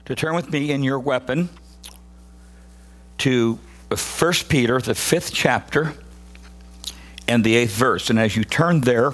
to turn with me in your weapon to 1 Peter, the 5th chapter, and the 8th verse. And as you turn there,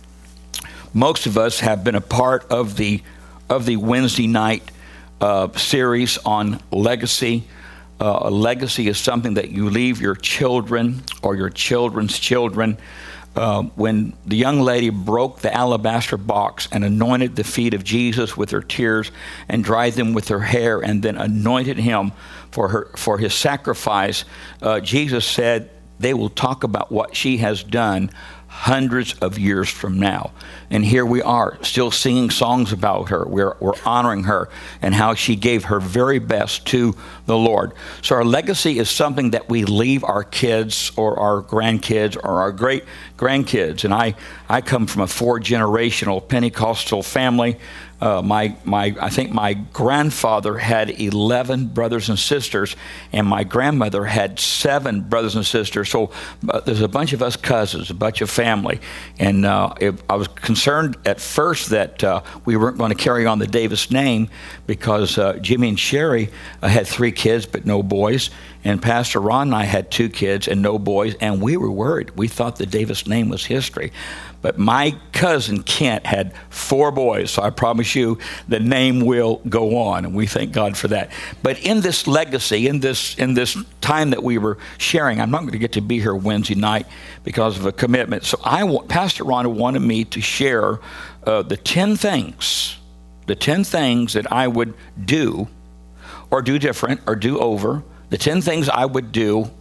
most of us have been a part of the Wednesday night series on legacy. A legacy is something that you leave your children or your children's children. When the young lady broke the alabaster box and anointed the feet of Jesus with her tears and dried them with her hair and then anointed him for his sacrifice, Jesus said they will talk about what she has done hundreds of years from now. And here we are, still singing songs about her. We're honoring her and how she gave her very best to the Lord. So our legacy is something that we leave our kids or our grandkids or our great-grandkids. And I come from a 4-generational Pentecostal family. I think my grandfather had 11 brothers and sisters, and my grandmother had 7 brothers and sisters. So there's a bunch of us cousins, a bunch of family. And I was concerned at first that we weren't going to carry on the Davis name because Jimmy and Sherry had 3 kids but no boys, and Pastor Ron and I had 2 kids and no boys, and we were worried. We thought the Davis name was history. But my cousin Kent had 4 boys, so I promise you the name will go on, and we thank God for that. But in this legacy, in this time that we were sharing, I'm not going to get to be here Wednesday night because of a commitment. So Pastor Ron wanted me to share the 10 things that I would do, or do different, or do over. The 10 things I would do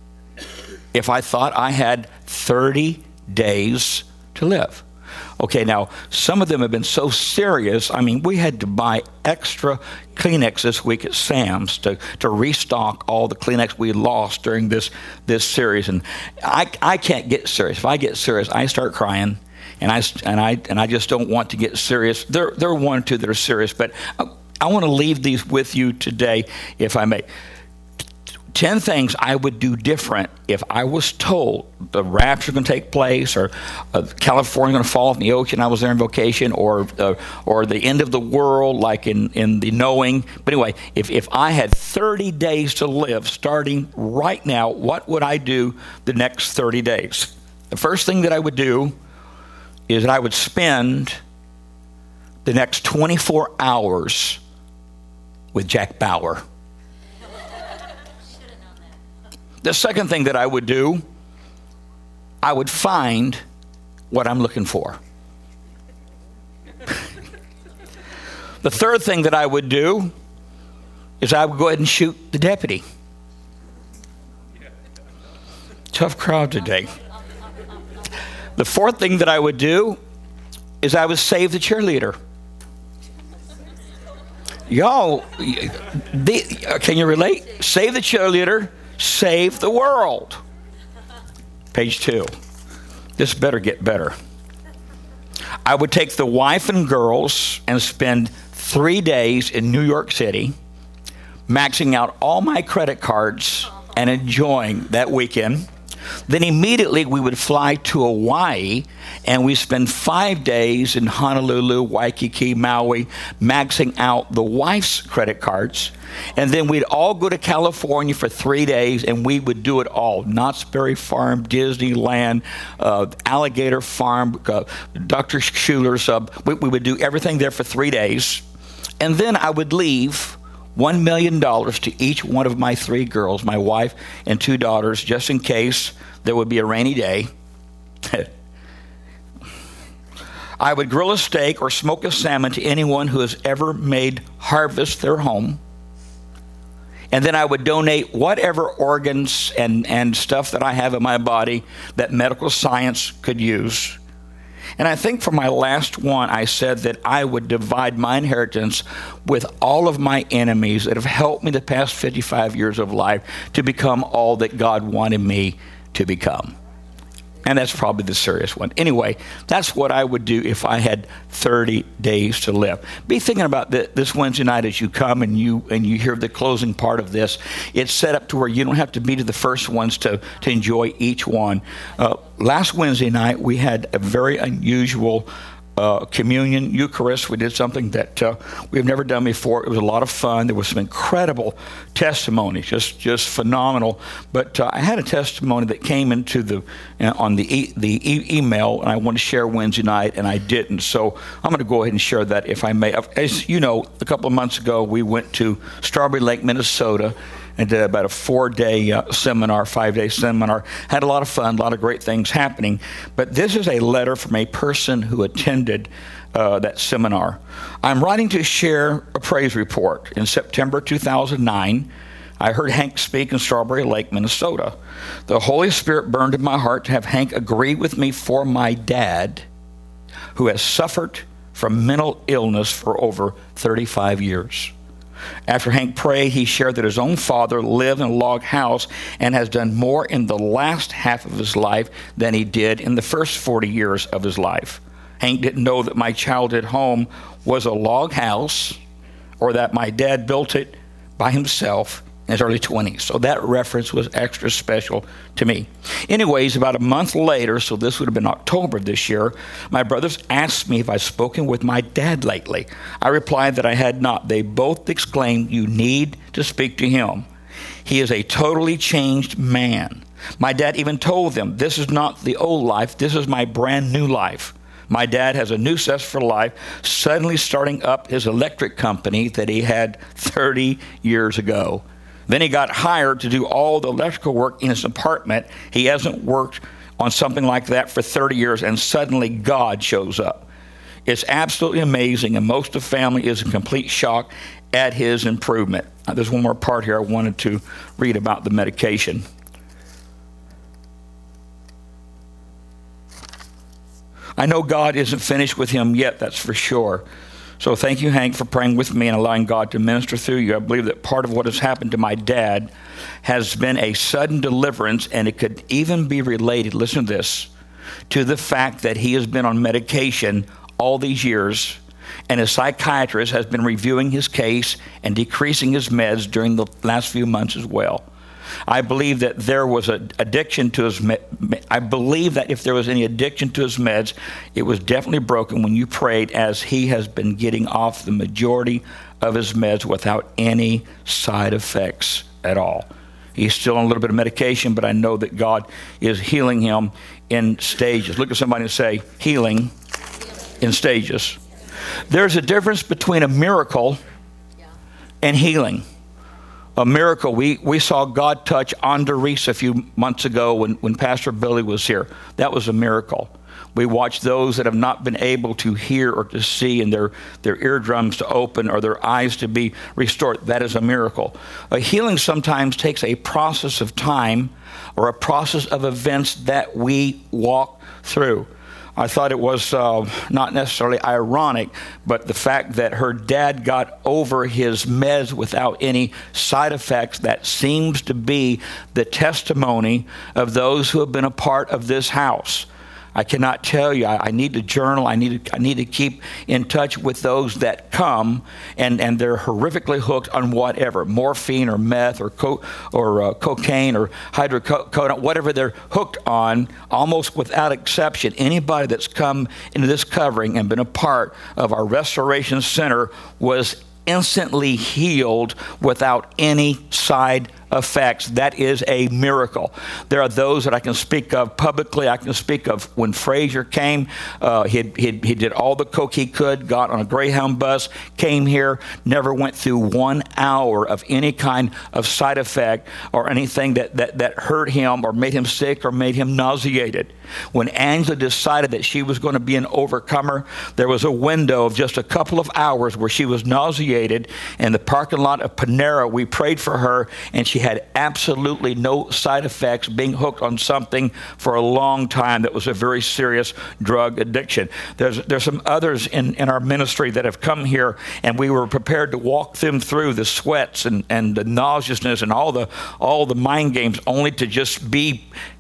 if I thought I had 30 days to live. Okay, now, some of them have been so serious. I mean, we had to buy extra Kleenex this week at Sam's to restock all the Kleenex we lost during this series. And I can't get serious. If I get serious, I start crying, and I just don't want to get serious. There are 1 or 2 that are serious, but I want to leave these with you today, if I may. 10 things I would do different if I was told the rapture is going to take place, or California going to fall off in the ocean. I was there on vacation, or the end of the world, like in the Knowing. But anyway, if I had 30 days to live, starting right now, what would I do the next 30 days? The first thing that I would do is that I would spend the next 24 hours with Jack Bauer. The second thing that I would do, I would find what I'm looking for. The third thing that I would do is I would go ahead and shoot the deputy. Tough crowd today. The fourth thing that I would do is I would save the cheerleader. Y'all, can you relate? Save the cheerleader. Save the world. Page 2. This better get better. I would take the wife and girls and spend 3 days in New York City, maxing out all my credit cards and enjoying that weekend. Then immediately we would fly to Hawaii, and we spend 5 days in Honolulu, Waikiki, Maui, maxing out the wife's credit cards. And then we'd all go to California for 3 days, and we would do it all. Knott's Berry Farm, Disneyland, Alligator Farm, Dr. Schuler's. We would do everything there for 3 days. And then I would leave $1 million to each one of my 3 girls, my wife and 2 daughters, just in case there would be a rainy day. I would grill a steak or smoke a salmon to anyone who has ever made Harvest their home. And then I would donate whatever organs and stuff that I have in my body that medical science could use. And I think for my last one, I said that I would divide my inheritance with all of my enemies that have helped me the past 55 years of life to become all that God wanted me to become. And that's probably the serious one. Anyway, that's what I would do if I had 30 days to live. Be thinking about this Wednesday night as you come and you hear the closing part of this. It's set up to where you don't have to be to the first ones to enjoy each one. Last Wednesday night, we had a very unusual communion, Eucharist. We did something that we've never done before. It was a lot of fun. There was some incredible testimonies, just phenomenal. But I had a testimony that came into on the email, and I wanted to share Wednesday night, and I didn't. So I'm going to go ahead and share that, if I may. As you know, a couple of months ago, we went to Strawberry Lake, Minnesota, and did about a 4-day seminar, 5-day seminar. Had a lot of fun, a lot of great things happening. But this is a letter from a person who attended that seminar. I'm writing to share a praise report. In September 2009, I heard Hank speak in Strawberry Lake, Minnesota. The Holy Spirit burned in my heart to have Hank agree with me for my dad, who has suffered from mental illness for over 35 years. After Hank prayed, he shared that his own father lived in a log house and has done more in the last half of his life than he did in the first 40 years of his life. Hank didn't know that my childhood home was a log house or that my dad built it by himself in his early 20s. So that reference was extra special to me. Anyways, about a month later, so this would have been October of this year, my brothers asked me if I'd spoken with my dad lately. I replied that I had not. They both exclaimed, "You need to speak to him. He is a totally changed man." My dad even told them, "This is not the old life. This is my brand new life." My dad has a new zest for life, suddenly starting up his electric company that he had 30 years ago. Then he got hired to do all the electrical work in his apartment. He hasn't worked on something like that for 30 years, and suddenly God shows up. It's absolutely amazing, and most of the family is in complete shock at his improvement. Now, there's one more part here I wanted to read about the medication. I know God isn't finished with him yet, that's for sure. So thank you, Hank, for praying with me and allowing God to minister through you. I believe that part of what has happened to my dad has been a sudden deliverance, and it could even be related, listen to this, to the fact that he has been on medication all these years, and his psychiatrist has been reviewing his case and decreasing his meds during the last few months as well. I believe that there was an addiction to his I believe that if there was any addiction to his meds, it was definitely broken when you prayed, as he has been getting off the majority of his meds without any side effects at all. He's still on a little bit of medication, but I know that God is healing him in stages. Look at somebody and say, healing in stages. There's a difference between a miracle and healing. A miracle. We saw God touch Andres a few months ago when Pastor Billy was here. That was a miracle. We watched those that have not been able to hear or to see, and their eardrums to open or their eyes to be restored. That is a miracle. A healing sometimes takes a process of time or a process of events that we walk through. I thought it was not necessarily ironic, but the fact that her dad got over his meds without any side effects, that seems to be the testimony of those who have been a part of this house. I cannot tell you. I need to journal. I need to keep in touch with those that come, and they're horrifically hooked on whatever, morphine or meth or cocaine or hydrocodone, whatever they're hooked on, almost without exception. Anybody that's come into this covering and been a part of our restoration center was instantly healed without any side effects. That is a miracle. There are those that I can speak of publicly. I can speak of when Frazier came. He did all the coke he could, got on a Greyhound bus, came here, never went through 1 hour of any kind of side effect or anything that hurt him or made him sick or made him nauseated. When Angela decided that she was going to be an overcomer, there was a window of just a couple of hours where she was nauseated in the parking lot of Panera. We prayed for her, and she had absolutely no side effects, being hooked on something for a long time that was a very serious drug addiction. There's some others in our ministry that have come here, and we were prepared to walk them through the sweats and the nauseousness and all the mind games, only to just be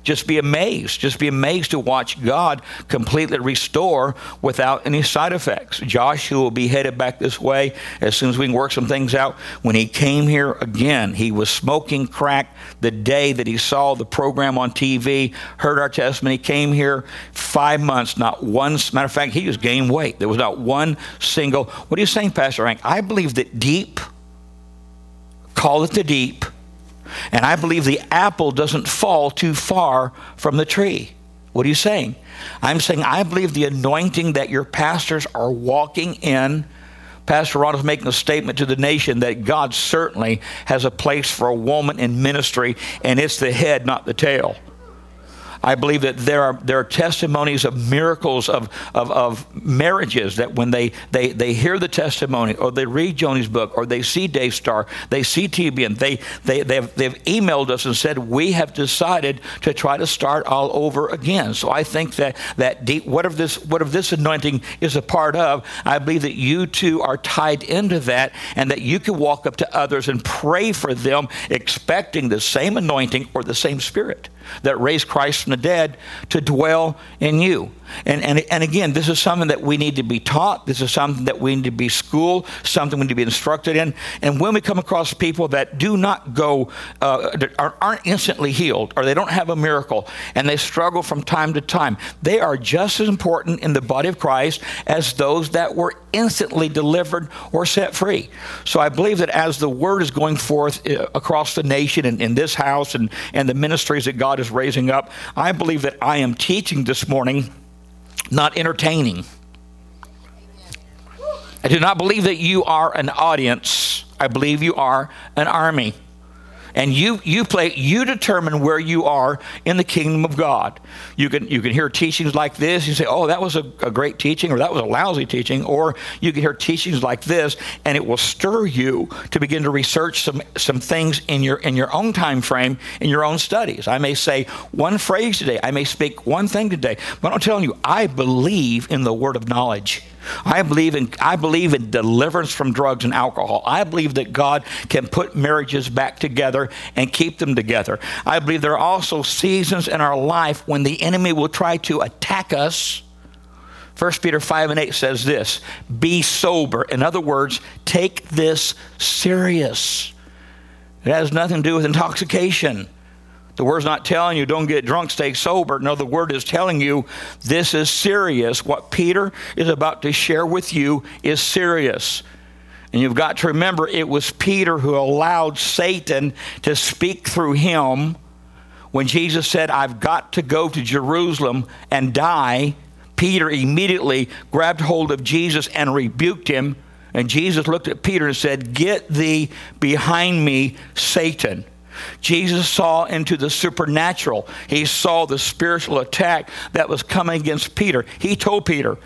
just be amazed. Just be amazed to watch God completely restore without any side effects. Josh, who will be headed back this way as soon as we can work some things out, when he came here again, he was smoking crack the day that he saw the program on TV, heard our testimony. He came here 5 months, not one, matter of fact, he just gained weight. There was not one single, what are you saying, Pastor Hank? I believe that deep, call it the deep, and I believe the apple doesn't fall too far from the tree. What are you saying? I'm saying I believe the anointing that your pastors are walking in. Pastor Ron is making a statement to the nation that God certainly has a place for a woman in ministry, and it's the head, not the tail. I believe that there are testimonies of miracles of marriages that when they hear the testimony, or they read Joni's book, or they see Daystar, they see TBN, they've emailed us and said, we have decided to try to start all over again. So I think that deep, whatever this anointing is a part of, I believe that you too are tied into that, and that you can walk up to others and pray for them, expecting the same anointing or the same spirit that raised Christ from the dead to dwell in you. And again, this is something that we need to be taught. This is something that we need to be schooled, something we need to be instructed in. And when we come across people that do not go, aren't instantly healed, or they don't have a miracle, and they struggle from time to time, they are just as important in the body of Christ as those that were instantly delivered or set free. So I believe that as the word is going forth across the nation and in this house and the ministries that God is raising up, I believe that I am teaching this morning, not entertaining. I do not believe that you are an audience. I believe you are an army. And you determine where you are in the kingdom of God. You can hear teachings like this. You say, oh, that was a great teaching, or that was a lousy teaching. Or you can hear teachings like this, and it will stir you to begin to research some things in your own time frame, in your own studies. I may say one phrase today. I may speak one thing today. But I'm telling you, I believe in the word of knowledge. I believe in deliverance from drugs and alcohol. I believe that God can put marriages back together and keep them together. I believe there are also seasons in our life when the enemy will try to attack us. 1 Peter 5:8 says this, be sober. In other words, take this serious. It has nothing to do with intoxication. The word's not telling you don't get drunk, stay sober. No, the word is telling you this is serious. What Peter is about to share with you is serious. And you've got to remember, it was Peter who allowed Satan to speak through him. When Jesus said, I've got to go to Jerusalem and die, Peter immediately grabbed hold of Jesus and rebuked him. And Jesus looked at Peter and said, get thee behind me, Satan. Jesus saw into the supernatural. He saw the spiritual attack that was coming against Peter. He told Peter,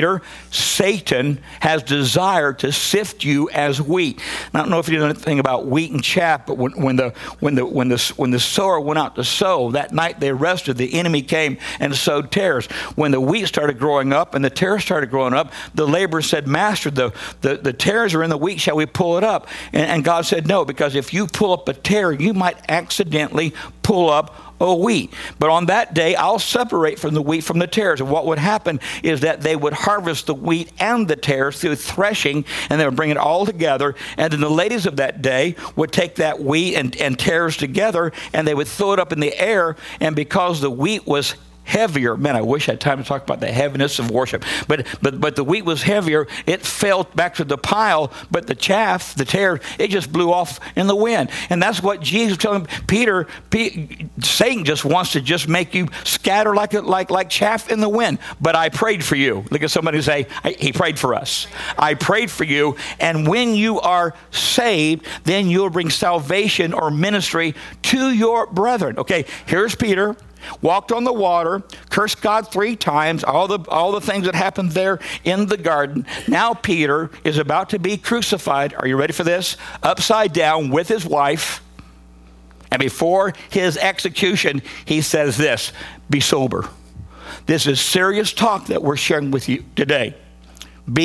Satan has desired to sift you as wheat. And I don't know if you know anything about wheat and chaff, but when the sower went out to sow, that night they rested, the enemy came and sowed tares. When the wheat started growing up and the tares started growing up, the laborer said, Master, the tares are in the wheat, shall we pull it up? And God said, no, because if you pull up a tare, you might accidentally pull up a wheat. But on that day, I'll separate from the wheat from the tares. And what would happen is that they would harvest the wheat and the tares through threshing, and they would bring it all together. And then the ladies of that day would take that wheat and tares together, and they would throw it up in the air. And because the wheat was heavier, man, I wish I had time to talk about the heaviness of worship. But the wheat was heavier. It fell back to the pile, but the chaff, the tares, it just blew off in the wind. And that's what Jesus was telling Peter. Satan just wants to just make you scatter like chaff in the wind. But I prayed for you. Look at somebody say, he prayed for us. I prayed for you. And when you are saved, then you'll bring salvation or ministry to your brethren. Okay, here's Peter. Walked on the water, cursed God 3 times, all the things that happened there in the garden. Now Peter is about to be crucified. Are you ready for this? Upside down with his wife. And before his execution, he says this, be sober. This is serious talk that we're sharing with you today. Be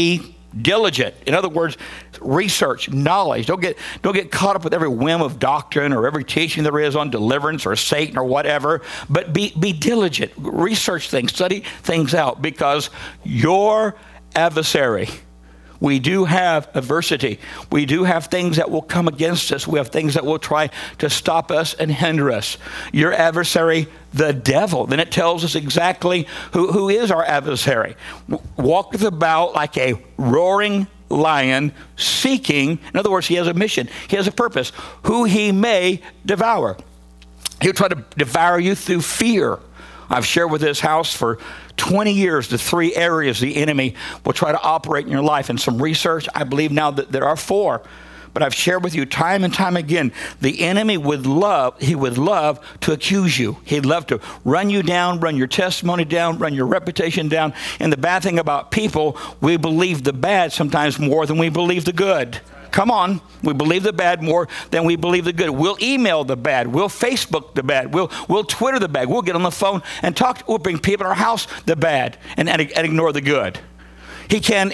Diligent. In other words, research, knowledge. Don't get caught up with every whim of doctrine or every teaching there is on deliverance or Satan or whatever. But be diligent. Research things. Study things out, because your adversary, we do have adversity. We do have things that will come against us. We have things that will try to stop us and hinder us. Your adversary, the devil. Then it tells us exactly who is our adversary. Walketh about like a roaring lion, seeking. In other words, he has a mission. He has a purpose. Who he may devour. He'll try to devour you through fear. I've shared with this house for 20 years the 3 areas the enemy will try to operate in your life. And some research, I believe now that there are 4. But I've shared with you time and time again, the enemy would love to accuse you. He'd love to run you down, run your testimony down, run your reputation down. And the bad thing about people, we believe the bad sometimes more than we believe the good. Come on. We believe the bad more than we believe the good. We'll email the bad. We'll Facebook the bad. We'll Twitter the bad. We'll get on the phone and talk. We'll bring people in our house the bad and ignore the good. He can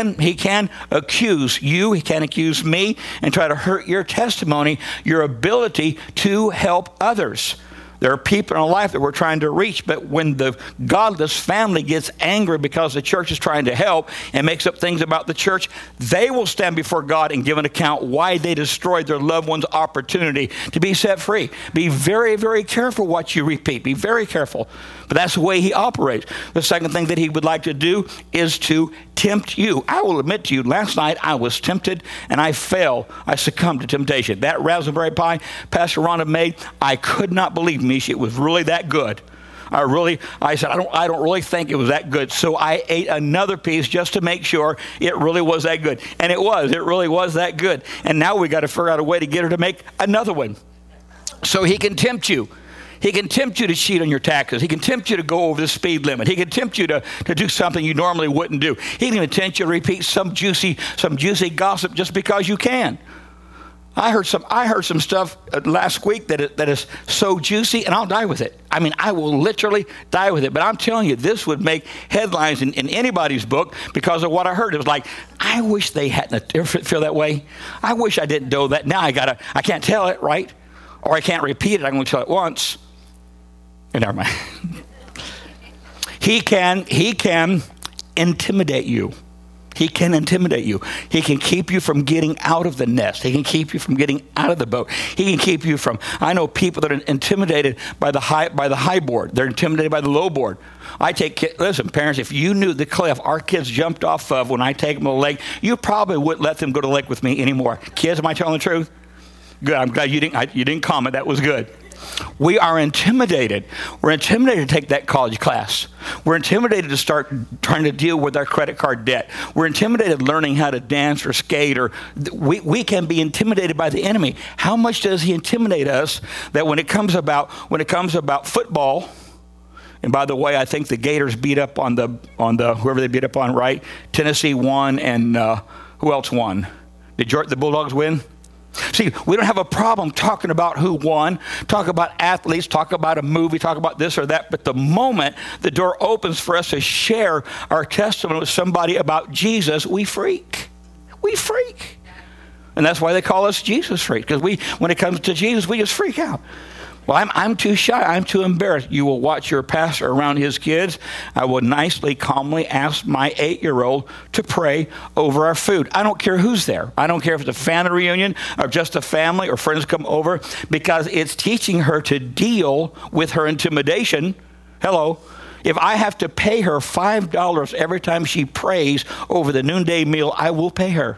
accuse you. He can accuse me and try to hurt your testimony, your ability to help others. There are people in our life that we're trying to reach, but when the godless family gets angry because the church is trying to help and makes up things about the church, they will stand before God and give an account why they destroyed their loved one's opportunity to be set free. Be very, very careful what you repeat. Be very careful. But that's the way he operates. The second thing that he would like to do is to tempt you. I will admit to you, last night I was tempted and I fell. I succumbed to temptation. That raspberry pie Pastor Rhonda made, I could not believe, Misha, it was really that good. I said, I don't really think it was that good. So I ate another piece just to make sure it really was that good. And it really was that good. And now we got to figure out a way to get her to make another one. So he can tempt you. He can tempt you to cheat on your taxes. He can tempt you to go over the speed limit. He can tempt you to do something you normally wouldn't do. He can tempt you to repeat some juicy gossip just because you can. I heard some stuff last week that is so juicy, and I'll die with it. I mean, I will literally die with it. But I'm telling you, this would make headlines in anybody's book because of what I heard. It was like, I wish they hadn't. Ever feel that way? I wish I didn't do that. Now I can't tell it, right? Or I can't repeat it. I'm going to tell it once. And never mind. He can intimidate you. He can intimidate you. He can keep you from getting out of the nest. He can keep you from getting out of the boat. He can keep you from, I know people that are intimidated by the high board. They're intimidated by the low board. Listen, parents, if you knew the cliff our kids jumped off of when I take them to the lake, you probably wouldn't let them go to the lake with me anymore. Kids, am I telling the truth? Good. I'm glad you didn't comment. That was good. We are intimidated. We're intimidated to take that college class. We're intimidated to start trying to deal with our credit card debt. We're intimidated learning how to dance or skate, or we can be intimidated by the enemy. How much does he intimidate us that when it comes about football, and by the way, I think the Gators beat up on the whoever they beat up on, right? Tennessee won, and who else won? Did the Bulldogs win? See, we don't have a problem talking about who won, talk about athletes, talk about a movie, talk about this or that. But the moment the door opens for us to share our testimony with somebody about Jesus, we freak. We freak. And that's why they call us Jesus freaks, because when it comes to Jesus, we just freak out. Well, I'm too shy. I'm too embarrassed. You will watch your pastor around his kids. I will nicely, calmly ask my 8-year-old to pray over our food. I don't care who's there. I don't care if it's a family reunion or just a family or friends come over, because it's teaching her to deal with her intimidation. Hello. If I have to pay her $5 every time she prays over the noonday meal, I will pay her.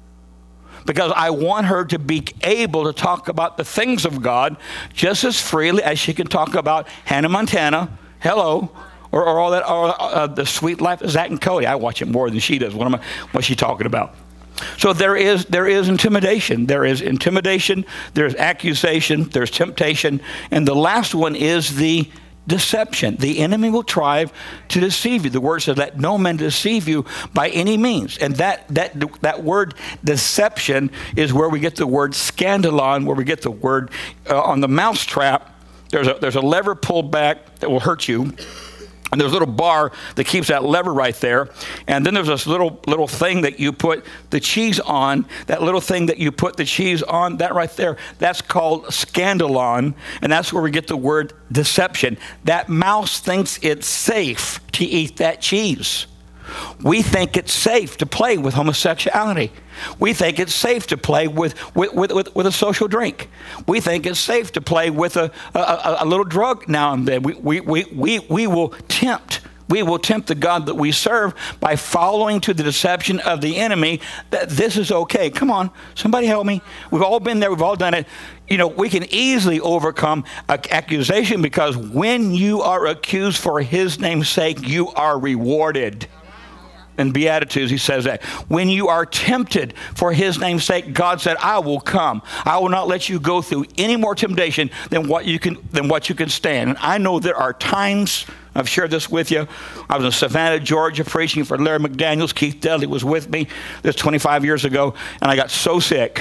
Because I want her to be able to talk about the things of God just as freely as she can talk about Hannah Montana, hello, or all that, or the Sweet Life of Zach and Cody. I watch it more than she does. What's she talking about? So there is intimidation. There is intimidation. There's accusation. There's temptation. And the last one is the deception. The enemy will try to deceive you. The word says, let no man deceive you by any means. And that word deception is where we get the word scandalon, where we get the word on the mousetrap. There's a lever pulled back that will hurt you. And there's a little bar that keeps that lever right there. And then there's this little thing that you put the cheese on. That little thing that you put the cheese on, that right there, that's called scandalon. And that's where we get the word deception. That mouse thinks it's safe to eat that cheese. We think it's safe to play with homosexuality. We think it's safe to play with a social drink. We think it's safe to play with a little drug now and then. We will tempt. We will tempt the God that we serve by following to the deception of the enemy that this is okay. Come on, somebody help me. We've all been there. We've all done it. You know, we can easily overcome accusation because when you are accused for his name's sake, you are rewarded. In Beatitudes, he says that. When you are tempted for his name's sake, God said, I will come. I will not let you go through any more temptation than what you can stand. And I know there are times, I've shared this with you. I was in Savannah, Georgia, preaching for Larry McDaniels. Keith Dudley was with me. This 25 years ago. And I got so sick.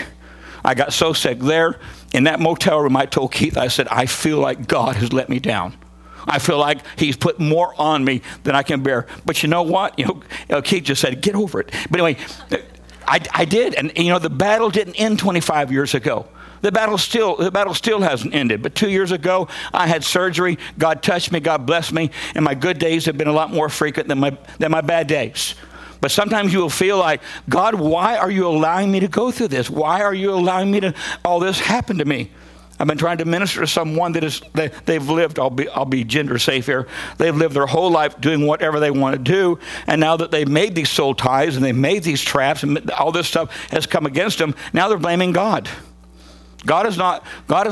There in that motel room. I told Keith, I said, I feel like God has let me down. I feel like he's put more on me than I can bear. But you know what? Keith just said, get over it. But anyway, I did. And, the battle didn't end 25 years ago. The battle still hasn't ended. But 2 years ago, I had surgery. God touched me. God blessed me. And my good days have been a lot more frequent than my bad days. But sometimes you will feel like, God, why are you allowing me to go through this? Why are you allowing me to all this happen to me? I've been trying to minister to someone they've lived, I'll be gender safe here, they've lived their whole life doing whatever they want to do, and now that they've made these soul ties and they've made these traps and all this stuff has come against them, now they're blaming God. God is not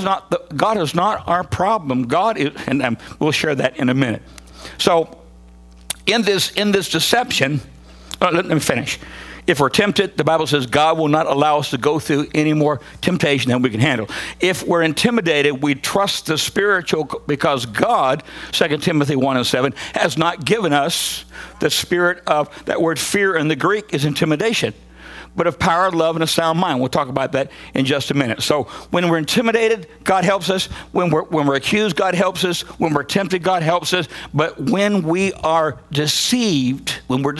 our problem. God is, and we'll share that in a minute. So in this deception, let me finish. If we're tempted, the Bible says God will not allow us to go through any more temptation than we can handle. If we're intimidated, we trust the spiritual because God, 2 Timothy 1:7, has not given us the spirit of, that word fear in the Greek is intimidation, but of power, love, and a sound mind. We'll talk about that in just a minute. So when we're intimidated, God helps us. When we're accused, God helps us. When we're tempted, God helps us. But when we are deceived,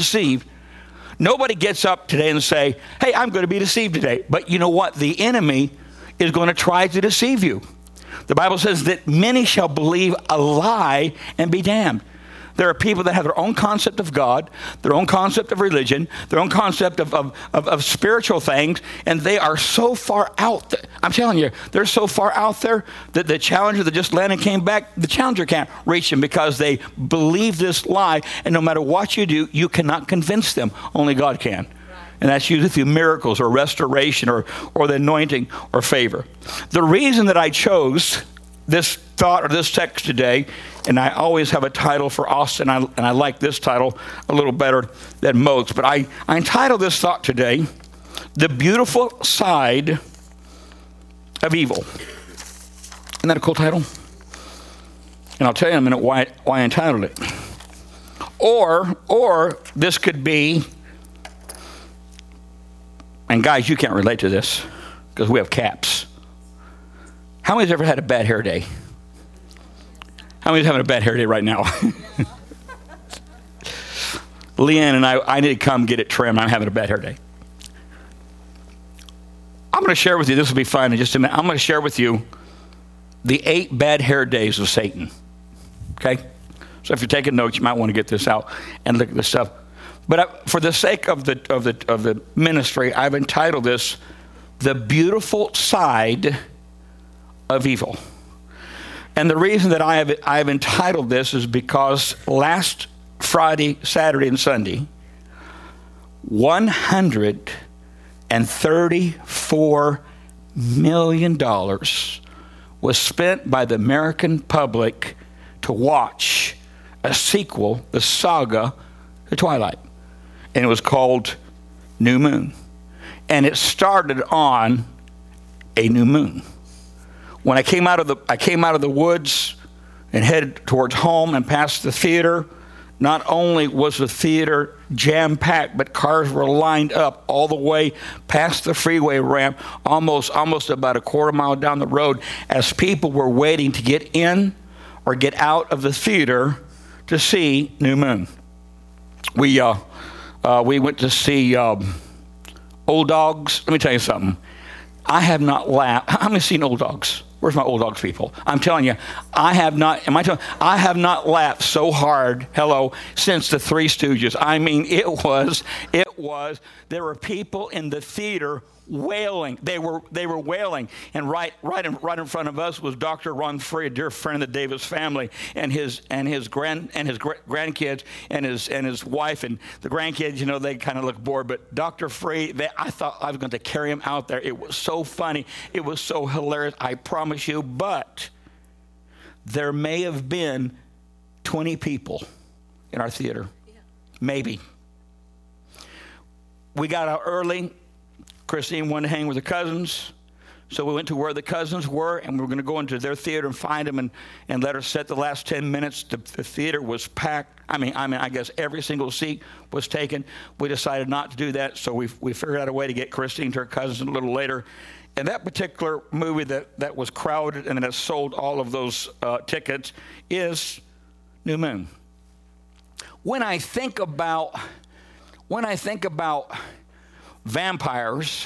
nobody gets up today and say, hey, I'm going to be deceived today. But you know what? The enemy is going to try to deceive you. The Bible says that many shall believe a lie and be damned. There are people that have their own concept of God, their own concept of religion, their own concept of spiritual things, and they are so far out there. I'm telling you, they're so far out there that the challenger that just landed came back, the challenger can't reach them because they believe this lie, and no matter what you do, you cannot convince them. Only God can. And that's usually through miracles or restoration or the anointing or favor. The reason that I chose this thought or this text today, and I always have a title for Austin, and I like this title a little better than most, but I entitled this thought today, The Beautiful Side of Evil. Isn't that a cool title? And I'll tell you in a minute why I entitled it. Or this could be, and guys, you can't relate to this because we have caps. How many's ever had a bad hair day? How many's having a bad hair day right now? Leanne and I need to come get it trimmed. I'm having a bad hair day. I'm going to share with you, this will be fun in just a minute. I'm going to share with you the 8 bad hair days of Satan. Okay? So if you're taking notes, you might want to get this out and look at this stuff. But for the sake of the ministry, I've entitled this, The Beautiful Side of Evil. And the reason that I have entitled this is because last Friday, Saturday, and Sunday, $134 million was spent by the American public to watch a sequel, the saga to Twilight. And it was called New Moon. And it started on a new moon. When I came out of the woods and headed towards home and past the theater, not only was the theater jam-packed, but cars were lined up all the way past the freeway ramp, almost about a quarter mile down the road, as people were waiting to get in or get out of the theater to see New Moon. We went to see Old Dogs. Let me tell you something. I have not laughed. How many seen Old Dogs? Where's my Old Dogs people? I'm telling you, I have not laughed so hard, since the Three Stooges. I mean, there were people in the theater wailing. They were wailing. And right in front of us was Dr. Ron Free, a dear friend of the Davis family, and his grandkids and his wife and the grandkids. They kind of look bored. But Dr. Free, I thought I was going to carry him out there. It was so funny. It was so hilarious. I promise you. But there may have been 20 people in our theater, maybe. We got out early. Christine wanted to hang with her cousins, so we went to where the cousins were, and we were going to go into their theater and find them and let her sit the last 10 minutes. The theater was packed. I guess every single seat was taken. We decided not to do that, so we figured out a way to get Christine to her cousins a little later. And that particular movie that was crowded and that sold all of those tickets is New Moon. When I think about vampires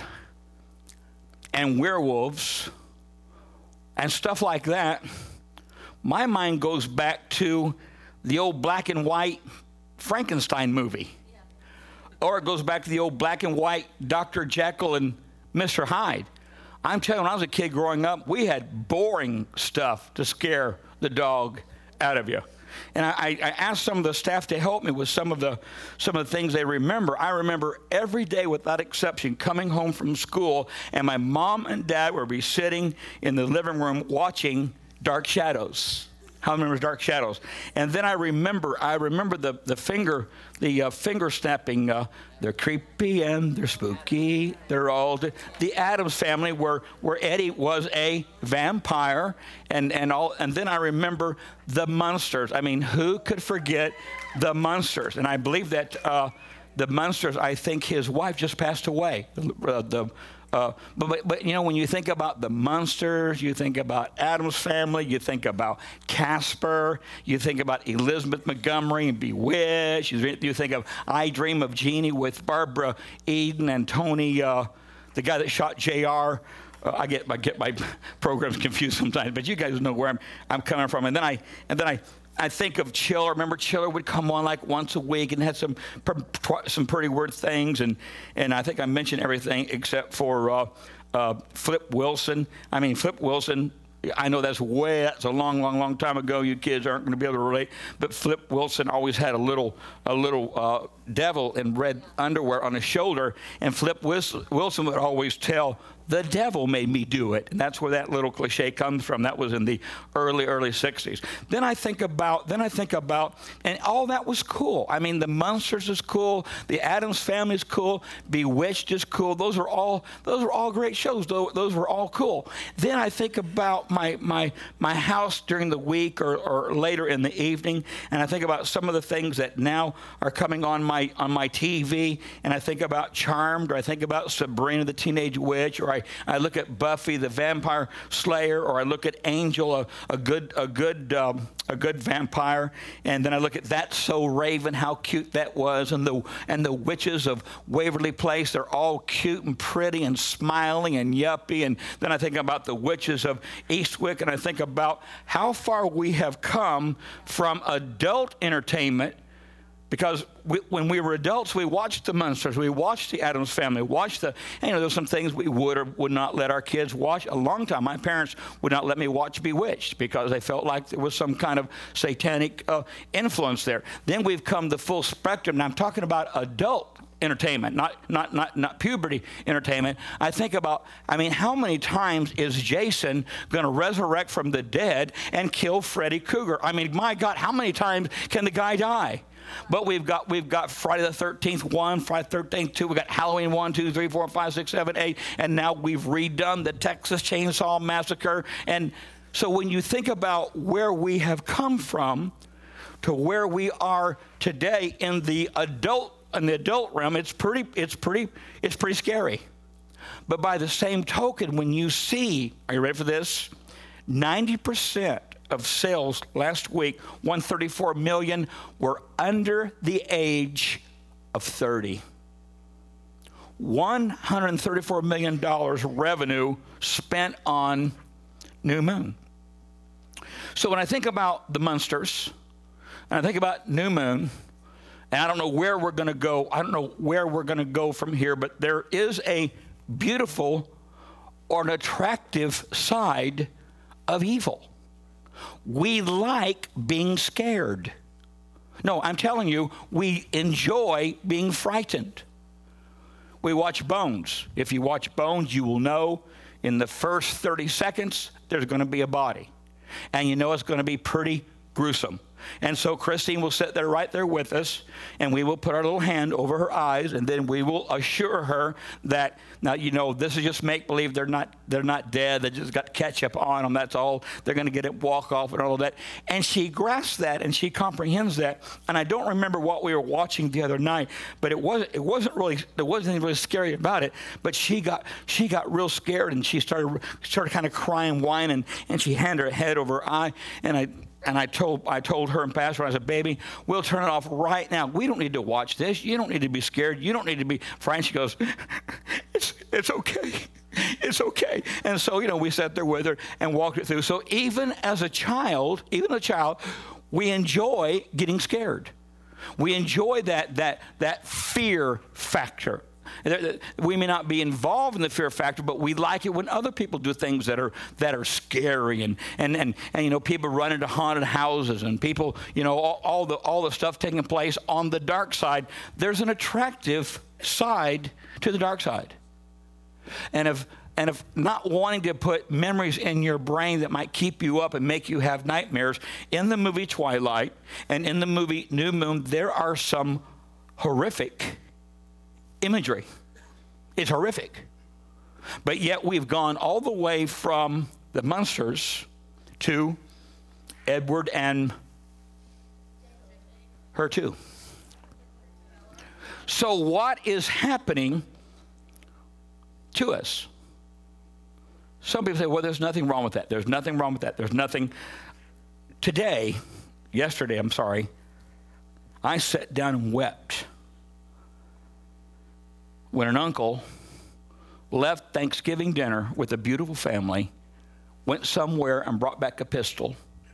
and werewolves and stuff like that, my mind goes back to the old black and white Frankenstein movie. Yeah. Or it goes back to the old black and white Dr. Jekyll and Mr. Hyde. I'm telling you, when I was a kid growing up, we had boring stuff to scare the dog out of you. And I asked some of the staff to help me with some of the things they remember. I remember every day without exception coming home from school, and my mom and dad would be sitting in the living room watching Dark Shadows. How many remember Dark Shadows? And then I remember the finger snapping. They're creepy and they're spooky. They're all the Addams Family, where Eddie was a vampire, and then I remember the Munsters. I mean, who could forget the Munsters? And I believe that the Munsters, I think his wife just passed away. But when you think about the Munsters, you think about Addams Family, you think about Casper, you think about Elizabeth Montgomery and Bewitched, you think of I Dream of Jeannie with Barbara Eden and Tony, the guy that shot J.R. I get my programs confused sometimes, but you guys know where I'm coming from. And then I think of Chiller. Remember, Chiller would come on like once a week and had some pretty weird things. And I think I mentioned everything except for Flip Wilson. I mean, Flip Wilson, I know that's a long time ago. You kids aren't going to be able to relate. But Flip Wilson always had a little devil in red underwear on his shoulder. And Flip Wilson would always tell, "The devil made me do it." And that's where that little cliche comes from. That was in the early 60s. Then I think about, and all that was cool. I mean, the Munsters is cool. The Addams Family is cool. Bewitched is cool. Those are all great shows. Those were all cool. Then I think about my house during the week or later in the evening, and I think about some of the things that now are coming on my TV, and I think about Charmed, or I think about Sabrina the Teenage Witch, or I look at Buffy the Vampire Slayer, or I look at Angel, a good vampire, and then I look at That's So Raven, how cute that was, and the witches of Waverly Place, they're all cute and pretty and smiling and yuppie. And then I think about the witches of Eastwick, and I think about how far we have come from adult entertainment. Because when we were adults, we watched the Munsters, we watched the Addams Family, there's some things we would or would not let our kids watch. A long time, my parents would not let me watch Bewitched because they felt like there was some kind of satanic influence there. Then we've come the full spectrum. Now I'm talking about adult entertainment, not puberty entertainment. I think about, how many times is Jason going to resurrect from the dead and kill Freddy Krueger? My God, how many times can the guy die? But we've got Friday the 13th 1, Friday the 13th 2, we've got Halloween 1, 2, 3, 4, 5, 6, 7, 8, and now we've redone the Texas Chainsaw Massacre. And so when you think about where we have come from to where we are today in the adult realm, it's pretty scary. But by the same token, when you see, are you ready for this? 90% of sales last week, 134 million, were under the age of 30. $134 million revenue spent on New Moon. So when I think about the Munsters, and I think about New Moon, and I don't know where we're going to go. I don't know where we're going to go from here, but there is a beautiful or an attractive side of evil. We like being scared. No, I'm telling you, we enjoy being frightened. We watch Bones. If you watch Bones, you will know in the first 30 seconds, there's going to be a body. And you know it's going to be pretty gruesome. And so Christine will sit there right there with us, and we will put our little hand over her eyes, and then we will assure her that, now, you know, this is just make-believe. They're not dead. They just got ketchup on them. That's all. They're going to get it, walk off and all of that. And she grasps that, and she comprehends that. And I don't remember what we were watching the other night, but there wasn't anything really scary about it. But she got real scared, and she started kind of crying, whining, and she handed her head over her eye, and I told her and Pastor, I said, baby, we'll turn it off right now. We don't need to watch this. You don't need to be scared. You don't need to be frightened. She goes, it's okay. It's okay. And so, you know, we sat there with her and walked it through. So even as a child, we enjoy getting scared. We enjoy that fear factor. We may not be involved in the fear factor, but we like it when other people do things that are scary, and you know, people run into haunted houses, and people, you know, all the stuff taking place on the dark side. There's an attractive side to the dark side, and if not wanting to put memories in your brain that might keep you up and make you have nightmares, in the movie Twilight and in the movie New Moon, there are some horrific imagery. It's horrific. But yet we've gone all the way from the Munsters to Edward and her too. So what is happening to us? Some people say, well, there's nothing wrong with that. There's nothing wrong with that. There's nothing. Yesterday, I sat down and wept when an uncle left Thanksgiving dinner with a beautiful family, went somewhere and brought back a pistol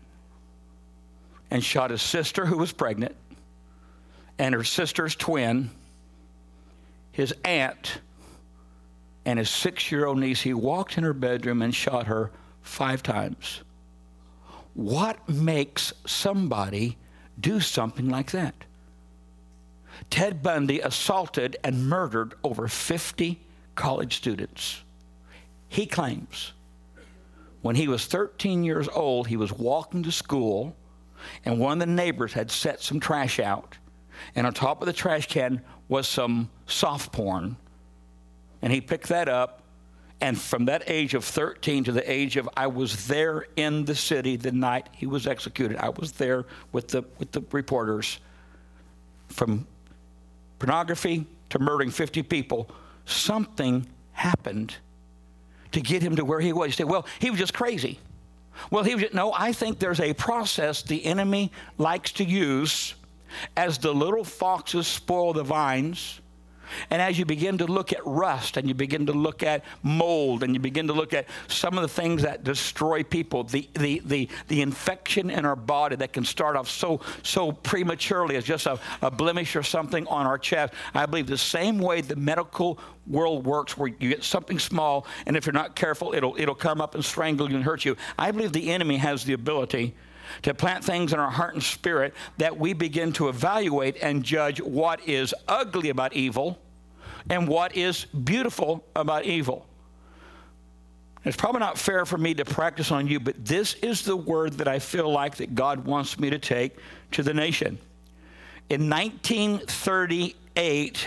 and shot his sister who was pregnant and her sister's twin, his aunt, and his 6-year-old niece. He walked in her bedroom and shot her 5 times. What makes somebody do something like that? Ted Bundy assaulted and murdered over 50 college students. He claims when he was 13 years old, he was walking to school, and one of the neighbors had set some trash out, and on top of the trash can was some soft porn, and he picked that up, and from that age of 13 to the age of, I was there in the city the night he was executed. I was there with the reporters. From pornography to murdering 50 people, something happened to get him to where he was. You say, well, he was just crazy. Well, no, I think there's a process the enemy likes to use as the little foxes spoil the vines. And as you begin to look at rust, and you begin to look at mold, and you begin to look at some of the things that destroy people, the infection in our body that can start off so prematurely as just a blemish or something on our chest. I believe the same way the medical world works, where you get something small, and if you're not careful, it'll come up and strangle you and hurt you. I believe the enemy has the ability to plant things in our heart and spirit that we begin to evaluate and judge what is ugly about evil and what is beautiful about evil. It's probably not fair for me to practice on you, but this is the word that I feel like that God wants me to take to the nation. In 1938,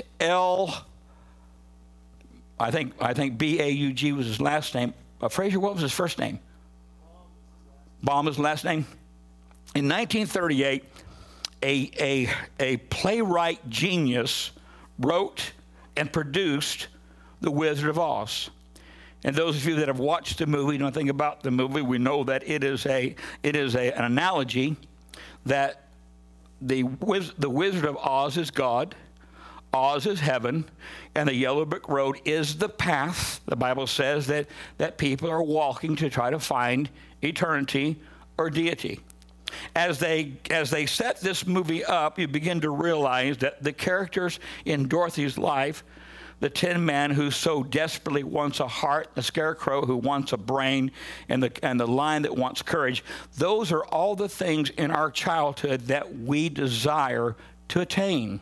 I think B-A-U-G was his last name. Fraser, what was his first name? Baum was his last name. In 1938, a playwright genius wrote and produced The Wizard of Oz. And those of you that have watched the movie, know nothing about the movie, we know that it is an analogy that the Wizard of Oz is God, Oz is heaven, and the yellow brick road is the path. The Bible says that people are walking to try to find eternity or deity. As they set this movie up, you begin to realize that the characters in Dorothy's life, the Tin Man who so desperately wants a heart, the Scarecrow who wants a brain, and the Lion that wants courage, those are all the things in our childhood that we desire to attain.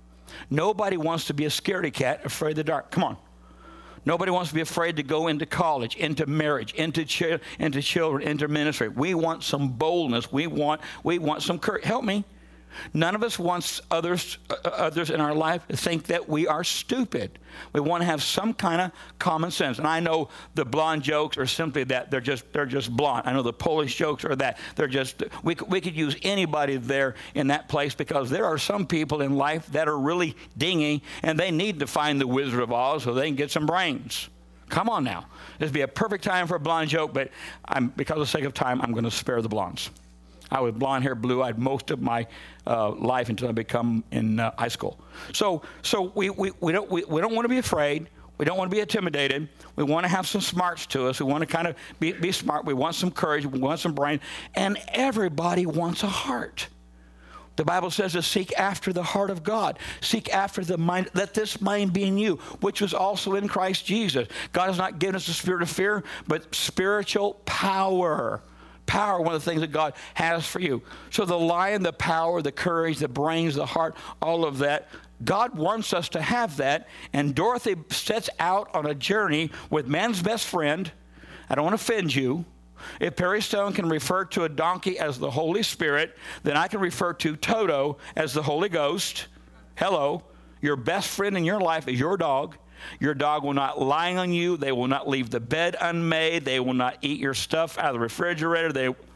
Nobody wants to be a scaredy cat, afraid of the dark. Come on. Nobody wants to be afraid to go into college, into marriage, into children, into ministry. We want some boldness. We want some courage. Help me. None of us wants others in our life to think that we are stupid. We want to have some kind of common sense. And I know the blonde jokes are simply that they're just blonde. I know the Polish jokes are that they're just we could use anybody there in that place, because there are some people in life that are really dingy and they need to find the Wizard of Oz so they can get some brains. Come on now. This would be a perfect time for a blonde joke, but because of the sake of time, I'm going to spare the blondes. I was blonde hair, blue-eyed most of my life until I become in high school. So we don't want to be afraid. We don't want to be intimidated. We want to have some smarts to us. We want to kind of be smart. We want some courage. We want some brain. And everybody wants a heart. The Bible says to seek after the heart of God. Seek after the mind. Let this mind be in you, which was also in Christ Jesus. God has not given us a spirit of fear, but spiritual power. Power, one of the things that God has for you. So the lion, the power, the courage, the brains, the heart, all of that, God wants us to have that. And Dorothy sets out on a journey with man's best friend. I don't want to offend you. If Perry Stone can refer to a donkey as the Holy Spirit, then I can refer to Toto as the Holy Ghost. Hello. Your best friend in your life is your dog. Your dog will not lie on you. They will not leave the bed unmade. They will not eat your stuff out of the refrigerator.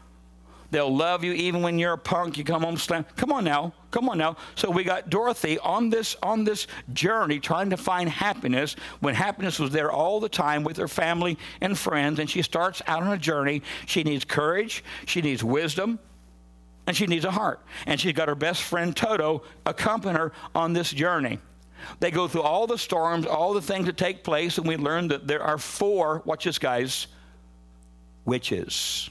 They'll love you even when you're a punk. You come home slam. Come on now. So we got Dorothy on this journey trying to find happiness when happiness was there all the time with her family and friends. And she starts out on a journey. She needs courage. She needs wisdom. And she needs a heart. And she's got her best friend Toto accompanying her on this journey. They go through all the storms, all the things that take place, and we learn that there are 4, watch this guys, witches.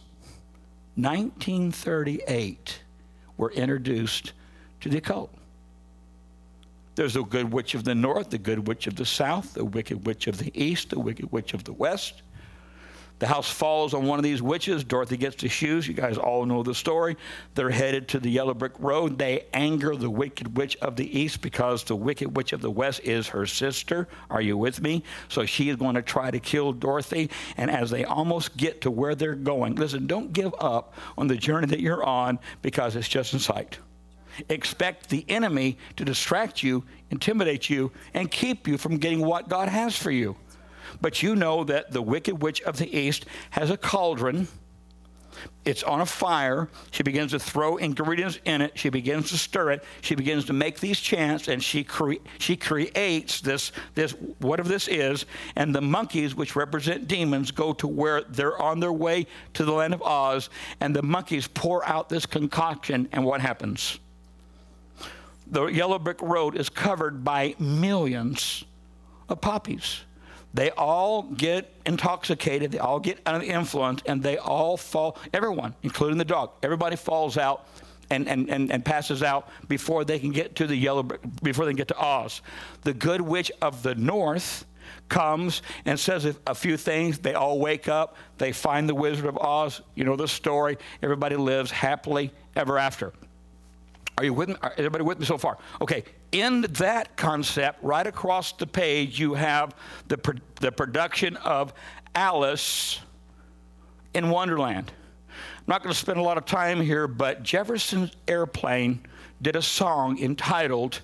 1938 were introduced to the occult. There's the good witch of the north, the good witch of the south, the wicked witch of the east, the wicked witch of the west. The house falls on one of these witches. Dorothy gets the shoes. You guys all know the story. They're headed to the yellow brick road. They anger the wicked witch of the east because the wicked witch of the west is her sister. Are you with me? So she is going to try to kill Dorothy. And as they almost get to where they're going, listen, don't give up on the journey that you're on because it's just in sight. Expect the enemy to distract you, intimidate you, and keep you from getting what God has for you. But you know that the wicked witch of the east has a cauldron. It's on a fire. She begins to throw ingredients in it. She begins to stir it. She begins to make these chants, and she creates this whatever this is. And the monkeys, which represent demons, go to where they're on their way to the land of Oz, and the monkeys pour out this concoction, and what happens? The yellow brick road is covered by millions of poppies. They all get intoxicated. They all get under the influence, and they all fall. Everyone, including the dog, everybody falls out and passes out before they can get to the yellow. Before they can get to Oz. The good witch of the north comes and says a few things. They all wake up. They find the Wizard of Oz. You know the story. Everybody lives happily ever after. Are you with me? Is everybody with me so far? Okay. In that concept, right across the page, you have the production of Alice in Wonderland. I'm not going to spend a lot of time here, but Jefferson Airplane did a song entitled,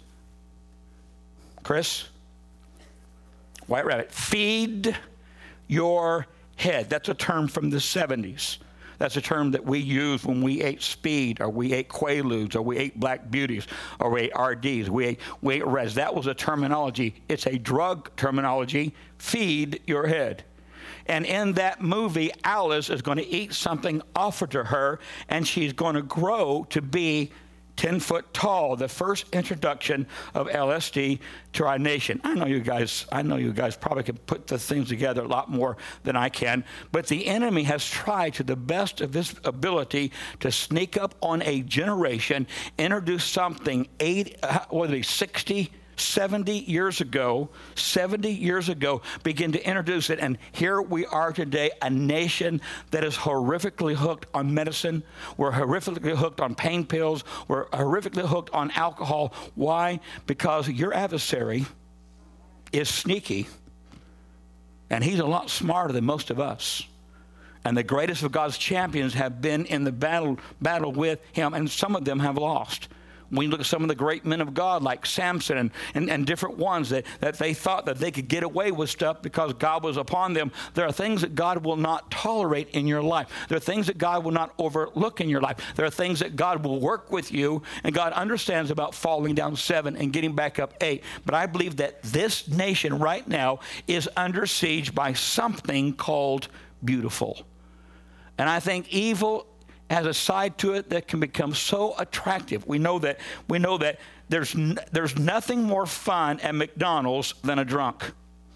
Chris? White Rabbit. Feed Your Head. That's a term from the 70s. That's a term that we use when we ate Speed, or we ate Quaaludes, or we ate Black Beauties, or we ate RDs, we ate Reds. That was a terminology. It's a drug terminology. Feed your head. And in that movie, Alice is going to eat something offered to her, and she's going to grow to be 10 foot tall, the first introduction of LSD to our nation. I know you guys probably can put the things together a lot more than I can, but the enemy has tried to the best of his ability to sneak up on a generation, introduce something 60, 70 years ago, begin to introduce it. And here we are today, a nation that is horrifically hooked on medicine. We're horrifically hooked on pain pills. We're horrifically hooked on alcohol. Why? Because your adversary is sneaky, and he's a lot smarter than most of us. And the greatest of God's champions have been in the battle with him, and some of them have lost. We look at some of the great men of God like Samson and different ones that they thought that they could get away with stuff because God was upon them. There are things that God will not tolerate in your life. There are things that God will not overlook in your life. There are things that God will work with you, and God understands about falling down 7 and getting back up 8. But I believe that this nation right now is under siege by something called beautiful. And I think evil has a side to it that can become so attractive. We know that there's nothing more fun at McDonald's than a drunk.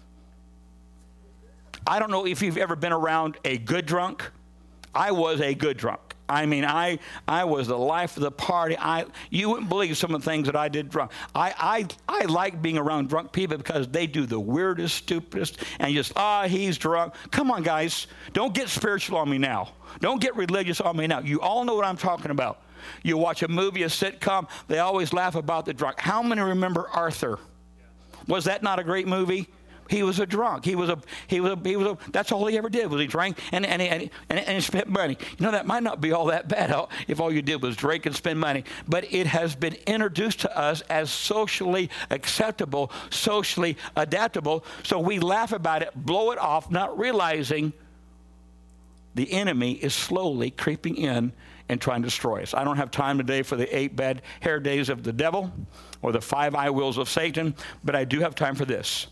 I don't know if you've ever been around a good drunk. I was a good drunk. I mean, I was the life of the party. You wouldn't believe some of the things that I did drunk. I like being around drunk people because they do the weirdest, stupidest, and just, he's drunk. Come on, guys. Don't get spiritual on me now. Don't get religious on me now. You all know what I'm talking about. You watch a movie, a sitcom, they always laugh about the drunk. How many remember Arthur? Was that not a great movie? He was a drunk. That's all he ever did was he drank and he spent money. You know, that might not be all that bad if all you did was drink and spend money. But it has been introduced to us as socially acceptable, socially adaptable. So we laugh about it, blow it off, not realizing the enemy is slowly creeping in and trying to destroy us. I don't have time today for the 8 bad hair days of the devil or the 5 eye wheels of Satan, but I do have time for this.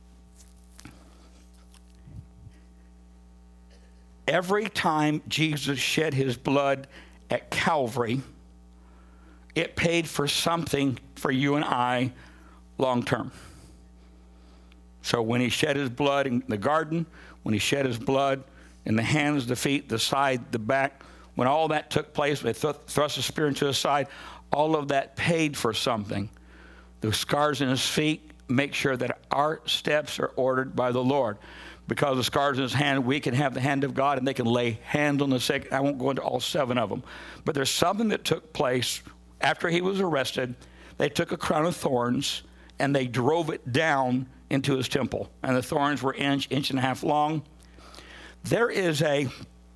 Every time Jesus shed his blood at Calvary, it paid for something for you and I long term. So when he shed his blood in the garden, when he shed his blood in the hands, the feet, the side, the back, when all that took place, they thrust the spear into his side, all of that paid for something. The scars in his feet make sure that our steps are ordered by the Lord. Because of the scars in his hand, we can have the hand of God, and they can lay hands on the sick. I won't go into all 7 of them. But there's something that took place after he was arrested. They took a crown of thorns, and they drove it down into his temple. And the thorns were inch and a half long. There is a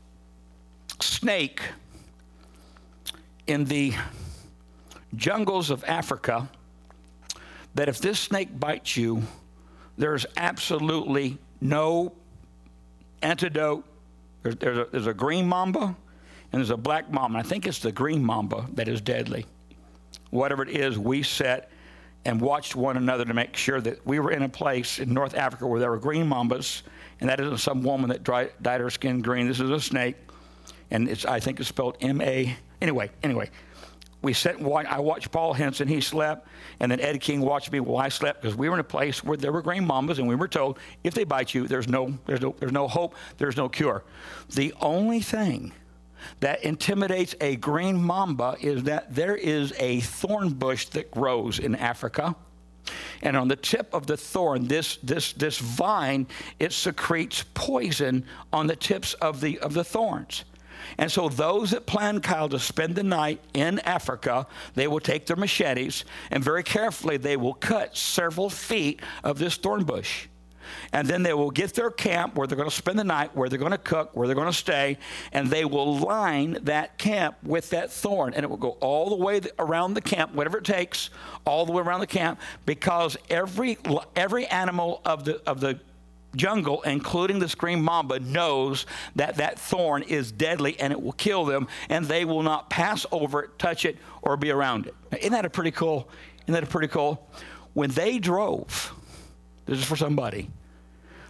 snake in the jungles of Africa that if this snake bites you, there's absolutely no antidote. There's a green mamba and there's a black mamba. I think it's the green mamba that is deadly. Whatever it is, we sat and watched one another to make sure that we were in a place in North Africa where there were green mambas, and that isn't some woman that dyed her skin green. This is a snake, and I think it's spelled M-A. Anyway. We sat and I watched Paul Henson, he slept, and then Ed King watched me while I slept, because we were in a place where there were green mambas, and we were told, if they bite you, there's no hope, there's no cure. The only thing that intimidates a green mamba is that there is a thorn bush that grows in Africa. And on the tip of the thorn, this vine, it secretes poison on the tips of the thorns. And so those that plan, Kyle, to spend the night in Africa, they will take their machetes, and very carefully they will cut several feet of this thorn bush. And then they will get their camp where they're going to spend the night, where they're going to cook, where they're going to stay, and they will line that camp with that thorn. And it will go all the way around the camp, whatever it takes, all the way around the camp, because every animal of the jungle, including the green mamba, knows that thorn is deadly and it will kill them, and they will not pass over it, touch it, or be around it. Now, isn't that pretty cool? When they drove, this is for somebody,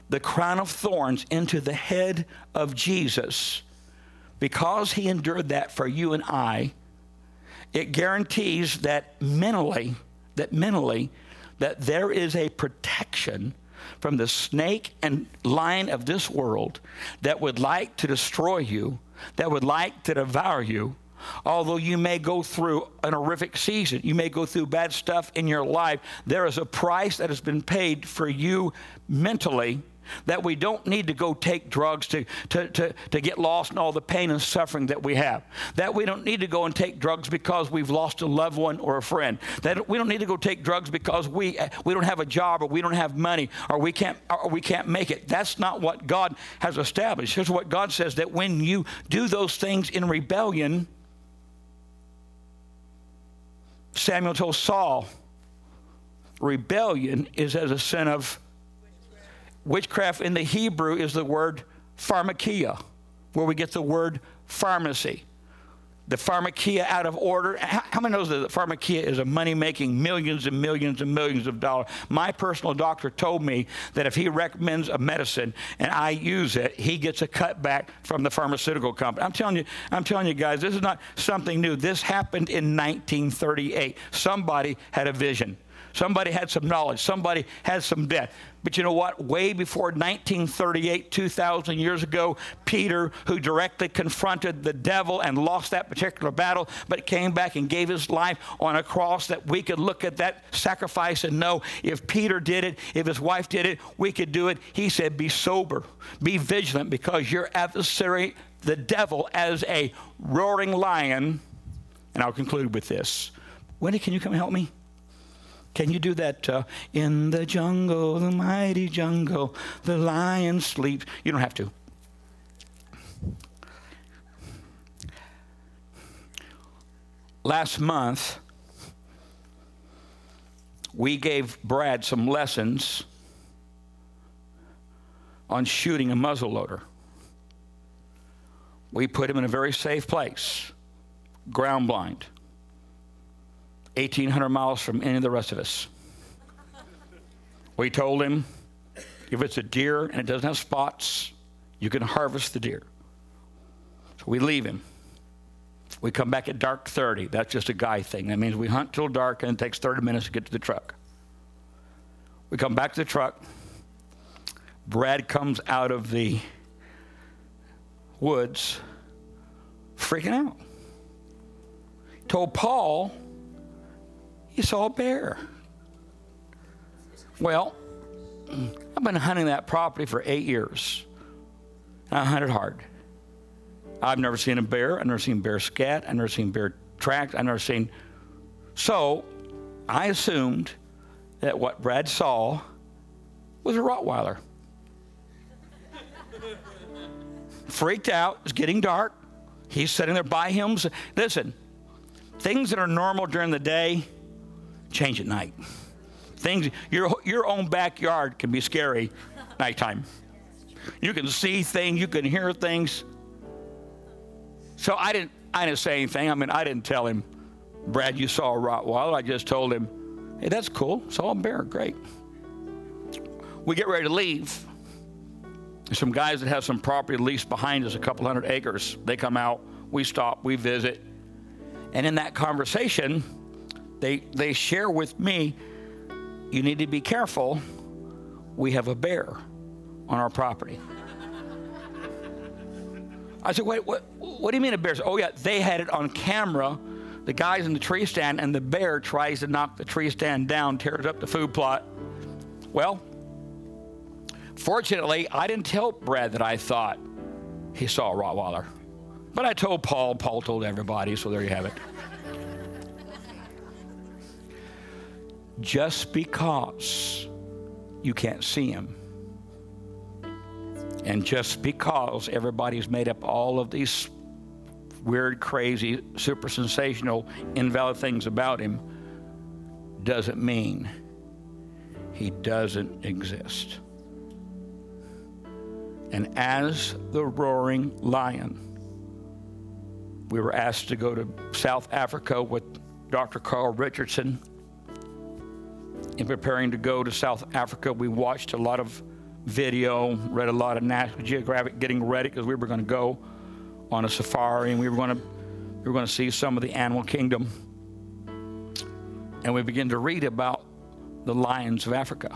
the crown of thorns into the head of Jesus, because he endured that for you and I, it guarantees that mentally, that there is a protection from the snake and lion of this world that would like to destroy you, that would like to devour you. Although you may go through an horrific season, you may go through bad stuff in your life, there is a price that has been paid for you mentally, that we don't need to go take drugs to get lost in all the pain and suffering that we have. That we don't need to go and take drugs because we've lost a loved one or a friend. That we don't need to go take drugs because we don't have a job, or we don't have money, or we can't make it. That's not what God has established. Here's what God says, that when you do those things in rebellion, Samuel told Saul, rebellion is as a sin of witchcraft. In the Hebrew is the word pharmakia, where we get the word pharmacy. The pharmakia out of order. How many knows that the pharmakia is a money-making millions and millions and millions of dollars? My personal doctor told me that if he recommends a medicine and I use it, he gets a cutback from the pharmaceutical company. I'm telling you guys, this is not something new. This happened in 1938. Somebody had a vision. Somebody had some knowledge. Somebody had some debt. But you know what? Way before 1938, 2,000 years ago, Peter, who directly confronted the devil and lost that particular battle, but came back and gave his life on a cross, that we could look at that sacrifice and know if Peter did it, if his wife did it, we could do it. He said, be sober, be vigilant, because your adversary, the devil, as a roaring lion. And I'll conclude with this. Wendy, can you come help me? Can you do that? In the jungle, the mighty jungle, the lion sleeps. You don't have to. Last month, we gave Brad some lessons on shooting a muzzleloader. We put him in a very safe place, ground blind. 1,800 miles from any of the rest of us. We told him, if it's a deer and it doesn't have spots, you can harvest the deer. So we leave him. We come back at dark 30. That's just a guy thing. That means we hunt till dark and it takes 30 minutes to get to the truck. We come back to the truck. Brad comes out of the woods freaking out. Told Paul he saw a bear. Well, I've been hunting that property for 8 years. And I hunted hard. I've never seen a bear. I've never seen bear scat. I've never seen bear tracks. I've never seen. So I assumed that what Brad saw was a Rottweiler. Freaked out. It's getting dark. He's sitting there by him. Listen, things that are normal during the day change at night. Things, your own backyard can be scary nighttime. You can see things, you can hear things. So I didn't say anything. I mean, I didn't tell him, Brad, you saw a Rottweiler. I just told him, hey, that's cool. Saw a bear. Great. We get ready to leave. Some guys that have some property leased behind us, a couple hundred acres, they come out, we stop, we visit. And in that conversation, they share with me, you need to be careful. We have a bear on our property. I said, wait, what do you mean a bear? Oh, yeah, they had it on camera. The guy's in the tree stand, and the bear tries to knock the tree stand down, tears up the food plot. Well, fortunately, I didn't tell Brad that I thought he saw a Rottweiler. But I told Paul. Paul told everybody, so there you have it. Just because you can't see him, and just because everybody's made up all of these weird, crazy, super sensational, invalid things about him, doesn't mean he doesn't exist. And as the roaring lion, we were asked to go to South Africa with Dr. Carl Richardson. In preparing to go to South Africa, we watched a lot of video, read a lot of National Geographic, getting ready because we were going to go on a safari, and we were going to see some of the animal kingdom. And we began to read about the lions of Africa.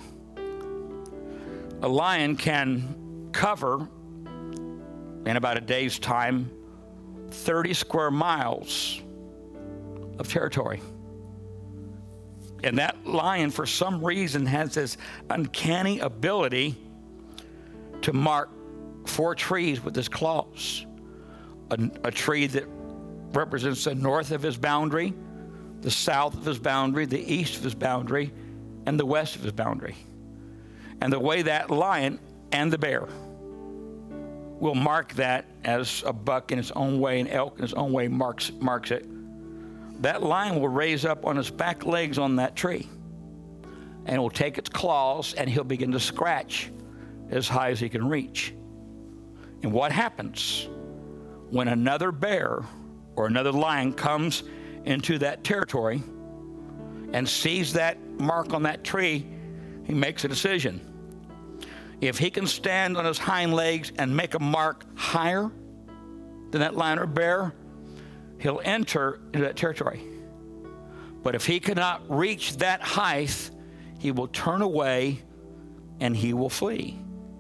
A lion can cover, in about a day's time, 30 square miles of territory. And that lion, for some reason, has this uncanny ability to mark 4 trees with his claws. A tree that represents the north of his boundary, the south of his boundary, the east of his boundary, and the west of his boundary. And the way that lion and the bear will mark that, as a buck in its own way, an elk in its own way marks it, that lion will raise up on its back legs on that tree, and it will take its claws, and he'll begin to scratch as high as he can reach. And what happens when another bear or another lion comes into that territory and sees that mark on that tree? He makes a decision. If he can stand on his hind legs and make a mark higher than that lion or bear, he'll enter into that territory. But if he cannot reach that height, he will turn away and he will flee.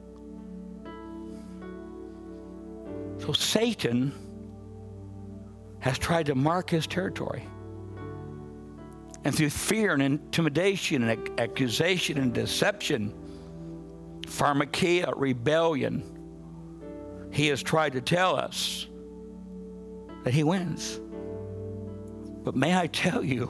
So Satan has tried to mark his territory. And through fear and intimidation and accusation and deception, pharmakia, rebellion, he has tried to tell us that he wins. But may I tell you